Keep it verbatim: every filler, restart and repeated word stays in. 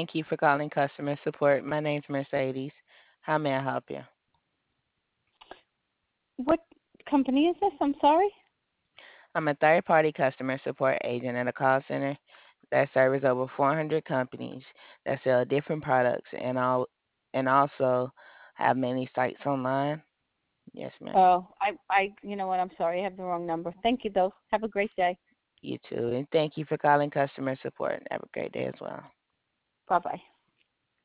Thank you for calling customer support. My name's Mercedes. How may I help you? What company is this? I'm sorry. I'm a third party customer support agent at a call center that serves over four hundred companies that sell different products and all and also have many sites online. Yes, ma'am. Oh, I, I, you know what? I'm sorry. I have the wrong number. Thank you, though. Have a great day. You too. And thank you for calling customer support. Have a great day as well. Bye bye.